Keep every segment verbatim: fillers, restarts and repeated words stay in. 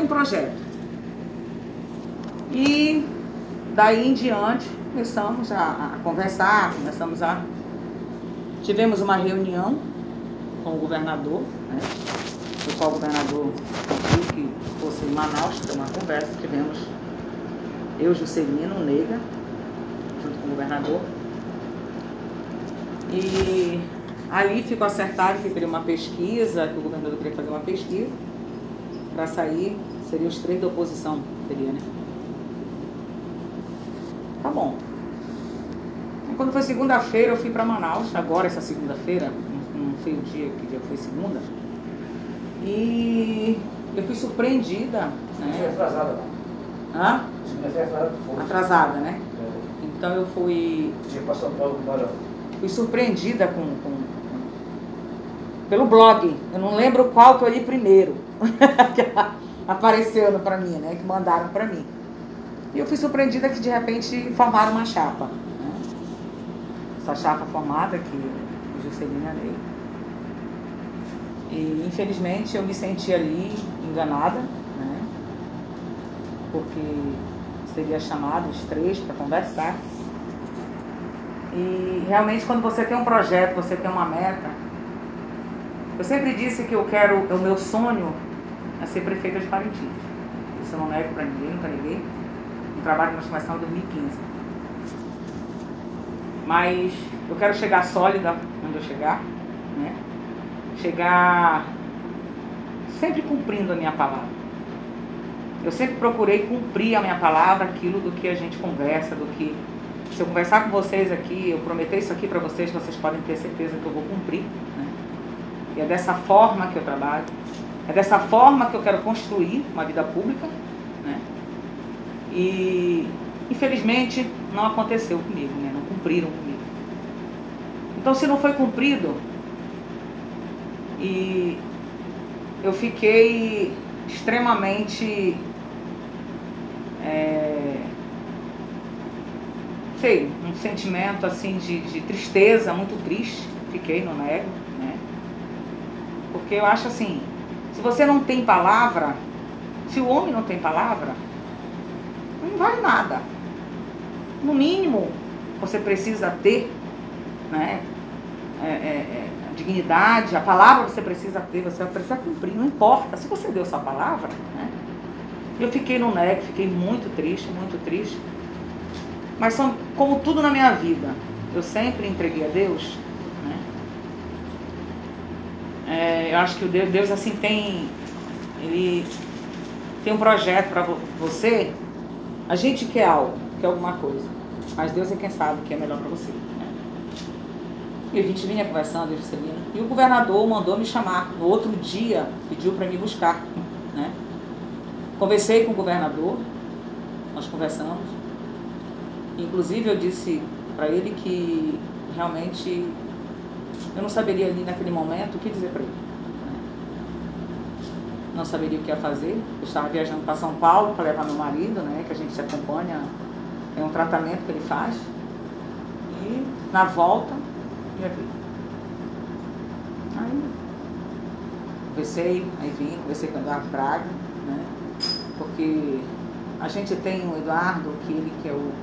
um projeto. E daí em diante começamos a, a conversar, começamos a... Tivemos uma reunião com o governador, né? O qual o governador pediu que fosse em Manaus ter uma conversa. Tivemos eu, Juscelino, Nega, junto com o governador. E ali ficou acertado que teria uma pesquisa, que o governador queria fazer uma pesquisa para sair, seria os três da oposição, teria, né? Tá bom. E quando foi segunda-feira, eu fui para Manaus, agora essa segunda-feira, não sei o dia, que dia foi segunda, e eu fui surpreendida, né? Foi atrasada, não? Hã? Segunda-feira atrasada, foi. Atrasada, né? É. Então eu fui... Tinha para São Paulo com Barão. Fui surpreendida com, com, com... pelo blog. Eu não lembro qual que eu li primeiro. Que apareceu para mim, né? Que mandaram para mim. E eu fui surpreendida que de repente formaram uma chapa, né? Essa chapa formada que o Juscelino é Ney. E infelizmente eu me senti ali enganada, né? Porque seria chamado os três para conversar. E realmente quando você tem um projeto, você tem uma meta. Eu sempre disse que eu quero, o meu sonho é ser prefeita de Parintins. Isso eu não nego para ninguém, nunca neguei. Um trabalho que nós começamos em dois mil e quinze. Mas eu quero chegar sólida onde eu chegar, né? Chegar sempre cumprindo a minha palavra. Eu sempre procurei cumprir a minha palavra, aquilo do que a gente conversa, do que... Se eu conversar com vocês aqui, eu prometer isso aqui para vocês, vocês podem ter certeza que eu vou cumprir, né? E é dessa forma que eu trabalho. É dessa forma que eu quero construir uma vida pública, né? E infelizmente não aconteceu comigo, né? Não cumpriram comigo. Então se não foi cumprido, e eu fiquei extremamente é, sei, um sentimento assim de, de tristeza, muito triste. Fiquei, não nego, né? Porque eu acho assim, se você não tem palavra, se o homem não tem palavra, não vale nada. No mínimo, você precisa ter, né, é, é, a dignidade, a palavra você precisa ter, você precisa cumprir, não importa. Se você deu sua palavra, né? Eu fiquei no nego, fiquei muito triste, muito triste. Mas são, como tudo na minha vida, eu sempre entreguei a Deus, né? É, eu acho que o Deus, Deus assim tem, ele tem um projeto para você. A gente quer algo, quer alguma coisa, mas Deus é quem sabe o que é melhor para você, né? E a gente vinha conversando, Juscelino, e o governador mandou me chamar. No outro dia, pediu para me buscar, né? Conversei com o governador, nós conversamos. Inclusive eu disse para ele que realmente eu não saberia ali naquele momento o que dizer para ele, né? Não saberia o que ia fazer. Eu estava viajando para São Paulo para levar meu marido, né? Que a gente se acompanha, é um tratamento que ele faz. E na volta, ia vir. Aí conversei, aí vim, conversei com o Eduardo Braga, né? Porque a gente tem o Eduardo, que ele que é o,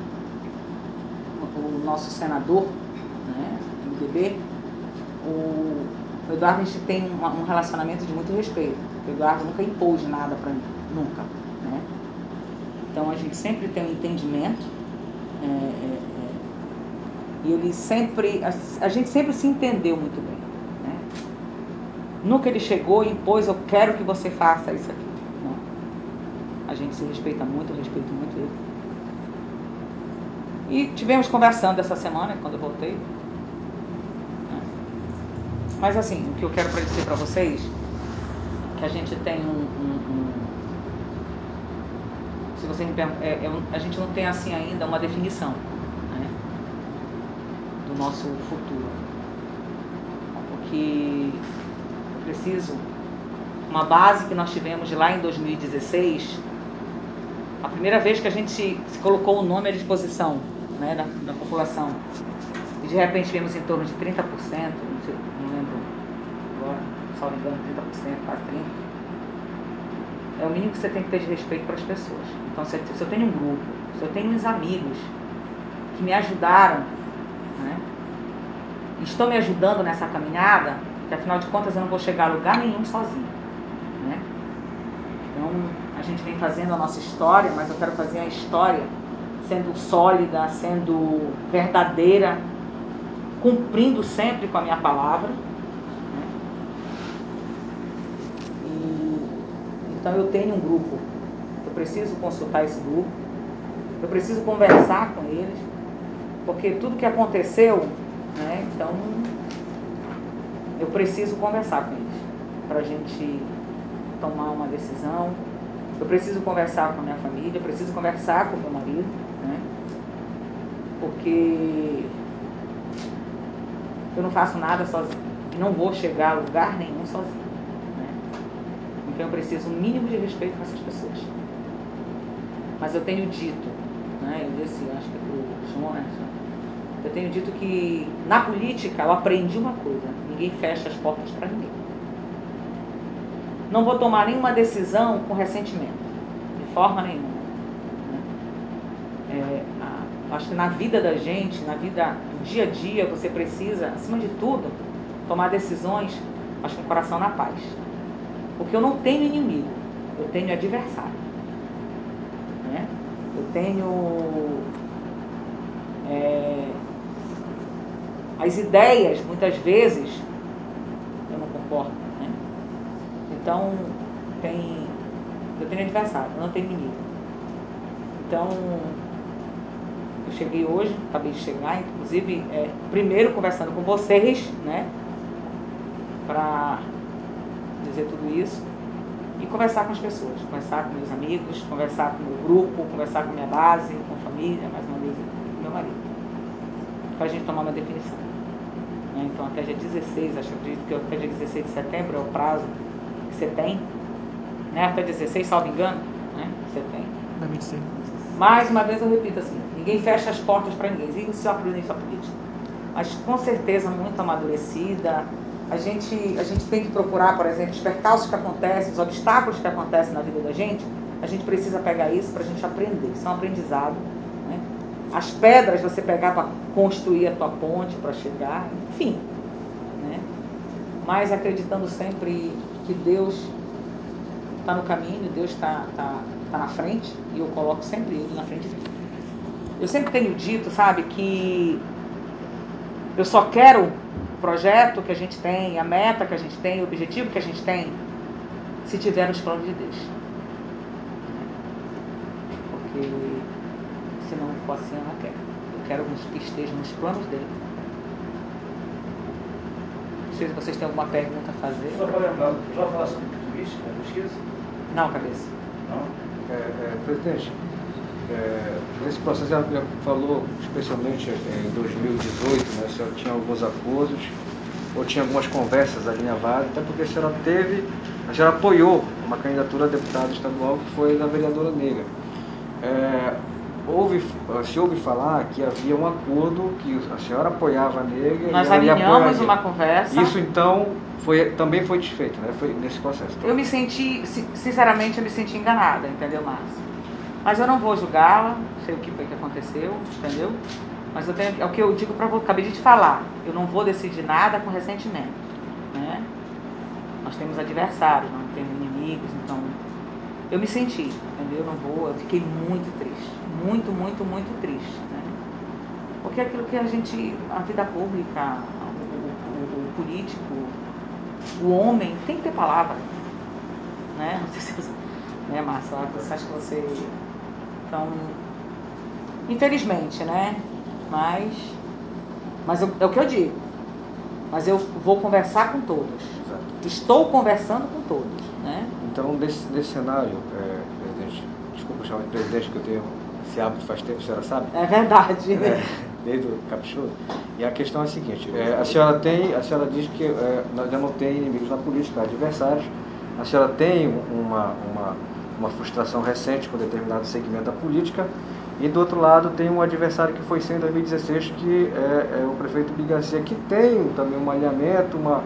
o nosso senador, né? M D B. O, o Eduardo, a gente tem um, um relacionamento de muito respeito. O Eduardo nunca impôs nada para mim, nunca, né? Então a gente sempre tem um entendimento, é, é, é, e ele sempre, a, a gente sempre se entendeu muito bem, né? Nunca ele chegou e impôs, eu quero que você faça isso aqui, né? A gente se respeita muito, eu respeito muito ele. E tivemos conversando essa semana, quando eu voltei, né? Mas assim, o que eu quero dizer para vocês, que a gente tem um, um, um se você me pergunta, é, é um, a gente não tem assim ainda uma definição, né, do nosso futuro, porque eu preciso, uma base que nós tivemos de lá em dois mil e dezesseis, a primeira vez que a gente se colocou o nome à disposição, né, da, da população, e de repente vimos em torno de trinta por cento, não, sei, não lembro agora, só me engano, trinta por cento, quase trinta por cento. é o mínimo que você tem que ter de respeito para as pessoas. Então, se eu tenho um grupo, se eu tenho uns amigos que me ajudaram, né, estão me ajudando nessa caminhada, que afinal de contas eu não vou chegar a lugar nenhum sozinho, né? Então, a gente vem fazendo a nossa história, mas eu quero fazer a história sendo sólida, sendo verdadeira, cumprindo sempre com a minha palavra, né? E, então eu tenho um grupo, eu preciso consultar esse grupo, eu preciso conversar com eles, porque tudo que aconteceu, né, então eu preciso conversar com eles para a gente tomar uma decisão. Eu preciso conversar com a minha família, eu preciso conversar com o meu marido, né, porque eu não faço nada sozinho, não vou chegar a lugar nenhum sozinho, né? Então eu preciso um mínimo de respeito com essas pessoas. Mas eu tenho dito, né, eu disse, acho que pro Jonas, eu tenho dito que na política eu aprendi uma coisa: ninguém fecha as portas para ninguém. Não vou tomar nenhuma decisão com ressentimento, de forma nenhuma. É, a, acho que na vida da gente, na vida do dia a dia, você precisa, acima de tudo, tomar decisões, acho, com o coração na paz. Porque eu não tenho inimigo, eu tenho adversário, né? Eu tenho é, as ideias, muitas vezes, eu não concordo, né? Então, tem, eu tenho adversário, eu não tenho inimigo. Então, eu cheguei hoje, acabei de chegar, inclusive, é, primeiro conversando com vocês, né, para dizer tudo isso, e conversar com as pessoas, conversar com meus amigos, conversar com o meu grupo, conversar com a minha base, com a família, mais uma vez, com meu marido, para a gente tomar uma definição. Né? Então, até dia dezesseis, acho que acredito que até dia dezesseis de setembro é o prazo que você tem, né, até dezesseis, salvo engano, né, você tem. Da vinte e cinco. Mais uma vez eu repito assim, ninguém fecha as portas para ninguém, isso é uma política política. Mas com certeza muito amadurecida. A gente, a gente tem que procurar, por exemplo, os percalços que acontecem, os obstáculos que acontecem na vida da gente, a gente precisa pegar isso para a gente aprender, isso é um aprendizado, né? As pedras você pegar para construir a tua ponte, para chegar, enfim, né? Mas acreditando sempre que Deus está no caminho, Deus está tá, tá na frente, e eu coloco sempre Ele na frente dele. Eu sempre tenho dito, sabe, que eu só quero o projeto que a gente tem, a meta que a gente tem, o objetivo que a gente tem, se tiver nos planos de Deus. Porque se não for assim, eu não quero. Eu quero que esteja nos planos dele. Não sei se vocês têm alguma pergunta a fazer. Só para lembrar, já falar sobre política, não esqueça? Não, cabeça. Não? É, é, presidente, é, nesse processo já, já falou, especialmente em dois mil e dezoito, né, a senhora tinha alguns acordos, ou tinha algumas conversas alinhavadas, até porque a senhora teve, a senhora apoiou uma candidatura a deputada estadual que foi da vereadora negra. É, houve, se ouve falar que havia um acordo que a senhora apoiava a negra. Nós e ela alinhamos uma conversa. Isso então foi, também foi desfeito, né? Foi nesse processo. Eu me senti, sinceramente, eu me senti enganada, entendeu, Márcio? Mas eu não vou julgá-la, sei o que foi que aconteceu, entendeu? Mas eu tenho, é o que eu digo para você, acabei de te falar, eu não vou decidir nada com ressentimento, né? Nós temos adversários, não temos inimigos, então eu me senti, entendeu? Eu não vou, eu fiquei muito triste, muito, muito, muito triste, né? Porque aquilo que a gente, a vida pública, o, o, o político, o homem tem que ter palavra, né? Não sei se você, né, Márcia, você acha que você, então, infelizmente, né? Mas, mas eu, é o que eu digo. Mas eu vou conversar com todos. Exato. Estou conversando com todos, né? Então, desse, desse cenário, é, presidente, desculpa chamar de presidente, que eu tenho esse hábito faz tempo, a senhora sabe? É verdade. É, desde o Caprichoso. E a questão é a seguinte, é, a senhora tem, a senhora diz que é, já não tem inimigos na política, adversários. A senhora tem uma, uma, uma frustração recente com determinado segmento da política. E do outro lado tem um adversário que foi sem em dois mil e dezesseis, que é, é o prefeito Bigacia, que tem também um alinhamento, uma,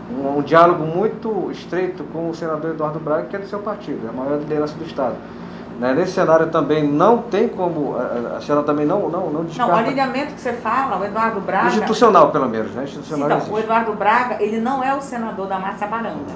um, um diálogo muito estreito com o senador Eduardo Braga, que é do seu partido, é a maior liderança do Estado. Né? Nesse cenário também não tem como, a, a senhora também não, não, não descarta... Não, o alinhamento que você fala, o Eduardo Braga... Institucional, pelo menos, né? Institucional então, existe. o Eduardo Braga, ele não é o senador da Massa Baranga.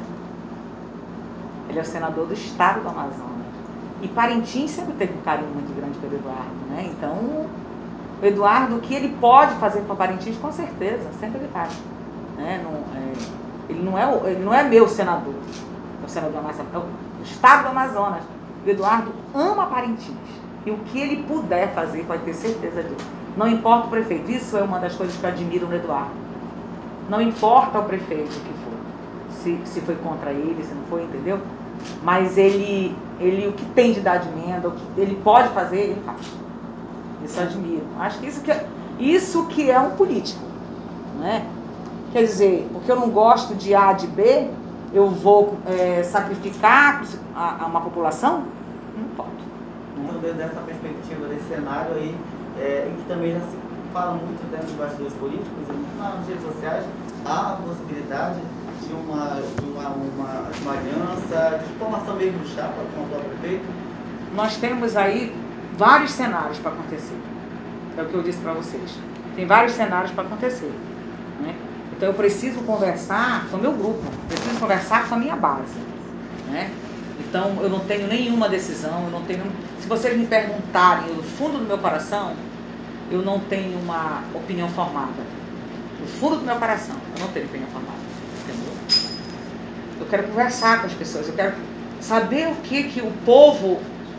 Ele é o senador do Estado do Amazonas. E Parintins sempre teve um carinho muito grande pelo Eduardo, né? Então, o Eduardo, o que ele pode fazer para Parintins, com certeza, sempre ele faz. Né? Não, é, ele, não é o, ele não é meu senador, é o senador da Massa, é o Estado do Amazonas. O Eduardo ama Parintins. E o que ele puder fazer, pode ter certeza disso. Não importa o prefeito. Isso é uma das coisas que eu admiro no Eduardo. Não importa o prefeito que for. Se, se foi contra ele, se não foi, entendeu? Mas ele, ele, o que tem de dar de emenda, o que ele pode fazer, ele faz. Isso eu admiro. Acho que isso que é, isso que é um político. Né? Quer dizer, porque eu não gosto de A, de B, eu vou é, sacrificar a, a uma população? Não pode. Então, dessa perspectiva, desse cenário aí, é, em que também já se fala muito dentro dos bastidores políticos, e nas redes sociais, há a possibilidade de uma, de uma, uma, uma aliança, de formação mesmo de chapa com o atual prefeito? Nós temos aí vários cenários para acontecer. É o que eu disse para vocês. Tem vários cenários para acontecer. Né? Então eu preciso conversar com o meu grupo, preciso conversar com a minha base. Né? Então eu não tenho nenhuma decisão, eu não tenho. Se vocês me perguntarem no fundo do meu coração, eu não tenho uma opinião formada. No fundo do meu coração, eu não tenho opinião formada. Entendeu? Eu quero conversar com as pessoas, eu quero saber o que, que o povo,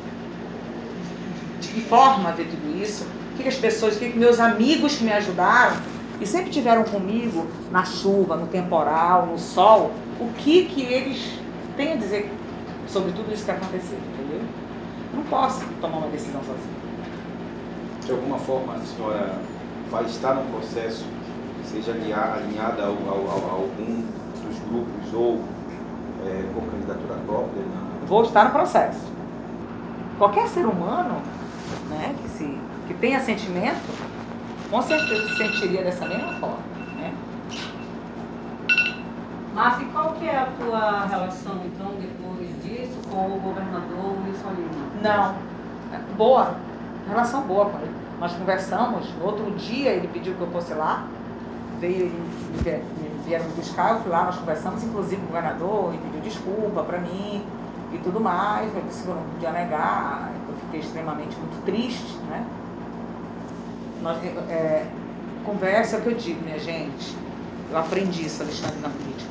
de que forma vê tudo isso, o que, que as pessoas, o que, que meus amigos que me ajudaram e sempre tiveram comigo na chuva, no temporal, no sol, o que, que eles têm a dizer sobre tudo isso que aconteceu, entendeu? Eu não posso tomar uma decisão sozinha. De alguma forma a senhora vai estar num processo que seja alinhada a algum dos grupos ou é, com candidatura própria? Né? Vou estar no processo. Qualquer ser humano, né, que, se, que tenha sentimento, com certeza se sentiria dessa mesma forma. Né? Márcia, qual que é a tua relação, então, depois disso, com o governador Wilson Lima? Não. Boa. Relação boa com ele. Nós conversamos, no outro dia ele pediu que eu fosse lá, veio, me vieram me buscar, eu fui lá, nós conversamos, inclusive o governador, ele pediu desculpa para mim e tudo mais, eu disse que eu não podia negar, eu fiquei extremamente muito triste, né? Nós, é, conversa é o que eu digo, minha gente, eu aprendi isso, Alexandre, na política.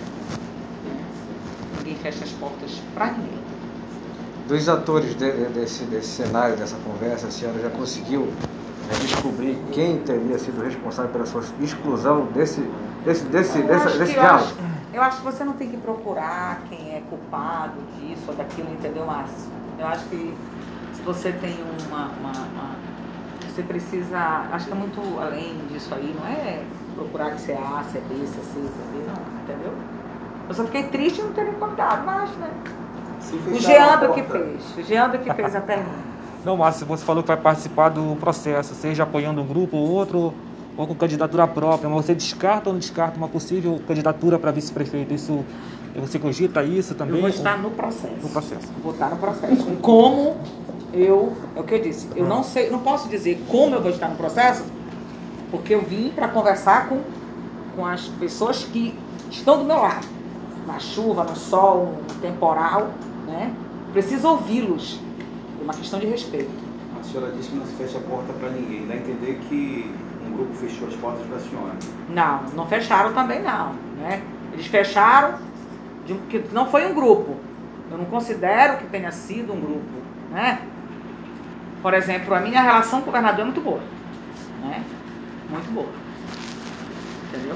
Ninguém fecha as portas para ninguém. Dos atores de, de, desse, desse cenário, dessa conversa, a senhora já conseguiu é, descobrir quem teria sido responsável pela sua exclusão desse, desse, desse, eu dessa, acho desse que, eu diálogo? acho, eu acho que você não tem que procurar quem é culpado disso ou daquilo, entendeu, Márcio? Eu acho que se você tem uma, uma, uma... Você precisa... Acho que é muito além disso aí, não é procurar que você é A, se é B, se é C, se é B, não, entendeu? Eu só fiquei triste e não ter me contado, mas, né? O Geandro que fez, o Geandro que fez a pergunta. Não, Márcio, você falou que vai participar do processo, seja apoiando um grupo ou outro, ou com candidatura própria, mas você descarta ou não descarta uma possível candidatura para vice-prefeito? Isso, você cogita isso também? Eu vou estar no processo. No processo. Vou estar no processo. Como eu, é o que eu disse, eu não sei, não posso dizer como eu vou estar no processo, porque eu vim para conversar com, com as pessoas que estão do meu lado, na chuva, no sol, no temporal, né? Preciso ouvi-los. É uma questão de respeito. A senhora disse que não se fecha a porta para ninguém. Dá a entender que um grupo fechou as portas para a senhora. Não, não fecharam também não. Né? Eles fecharam, de, que não foi um grupo. Eu não considero que tenha sido um grupo. Né? Por exemplo, a minha relação com o governador é muito boa. Né? Muito boa. Entendeu?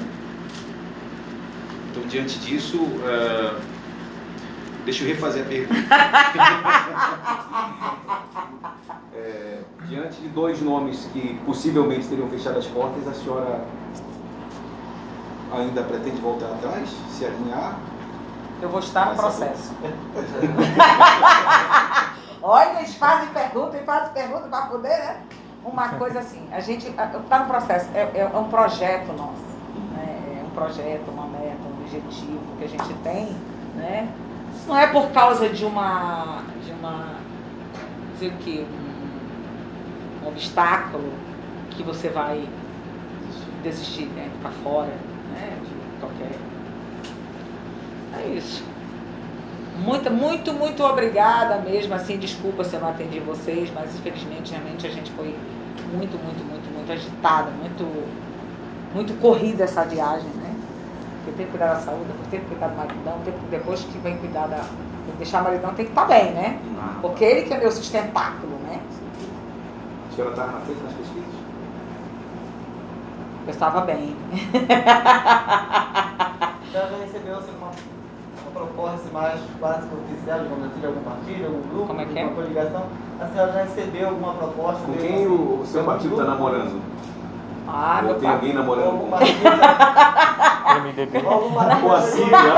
Então, diante disso, uh, deixa eu refazer a pergunta. é, diante de dois nomes que possivelmente teriam fechado as portas, a senhora ainda pretende voltar atrás, se alinhar? Eu vou estar no processo. Olha, eles fazem pergunta e fazem pergunta para poder, né? Uma coisa assim, a gente está no processo, é, é um projeto nosso. Né? É um projeto, uma meta, um objetivo que a gente tem, né? Não é por causa de uma, de uma, dizer o quê? Um, um obstáculo que você vai desistir, né? Ficar fora, né? De qualquer... É isso. Muito, muito, muito obrigada mesmo, assim, desculpa se eu não atendi vocês, mas infelizmente, realmente, a gente foi muito, muito, muito, muito agitada, muito, muito corrida essa viagem, né? Porque tem que cuidar da saúde, tem que cuidar do maridão, tem que, depois que vem cuidar da... Tem que deixar o maridão, tem que estar bem, né? Porque ele que é meu sustentáculo, né? A senhora estava na frente das pesquisas? Eu estava bem. Já recebeu assim, uma, uma proposta mais básica oficial, digamos assim, de algum partido, algum grupo, Como é que é? alguma coligação? A senhora já recebeu alguma proposta? Com mesmo, quem assim, o, o seu de algum partido está grupo? namorando? Ah, Ou meu tem pai. alguém namorando Algum com partido? M D B. Algum partido? com a sigla?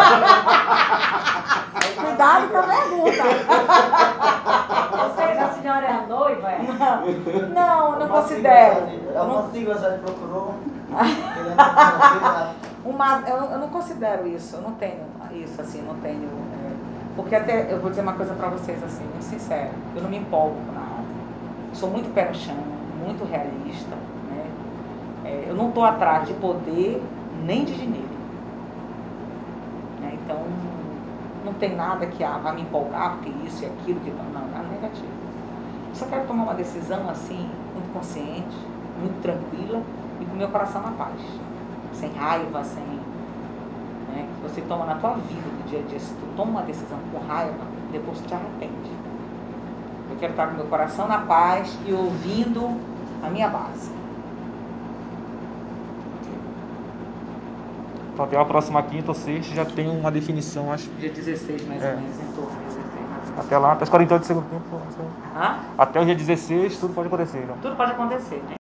Cuidado com a pergunta. Você, a senhora é a noiva, é? Não, eu não Uma considero. sigla já de- Eu não- Alguma sigla já lhe procurou? Querendo alguma Uma, eu, eu não considero isso, eu não tenho isso, assim, não tenho. É, porque até, eu vou dizer uma coisa pra vocês, assim, muito sincero, eu não me empolgo com nada. Sou muito pé no chão, muito realista, né? É, eu não tô atrás de poder nem de dinheiro. Né? Então, não tem nada que ah, vai me empolgar, porque isso e aquilo, que não, não, nada negativo. Eu só quero tomar uma decisão, assim, muito consciente, muito tranquila e com meu coração na paz. Sem raiva, sem... Né, que você toma na tua vida, no dia a dia. Se tu toma uma decisão com raiva, depois tu te arrepende. Eu quero estar com meu coração na paz e ouvindo a minha base. Então até a próxima quinta ou sexta já tem uma definição, acho. Dia dezesseis, mais É. ou menos, em torno de dezesseis, mais ou menos. Até lá, até os quarenta e oito do segundo tempo. Hã? Até o dia dezesseis, tudo pode acontecer. Né? Tudo pode acontecer, né?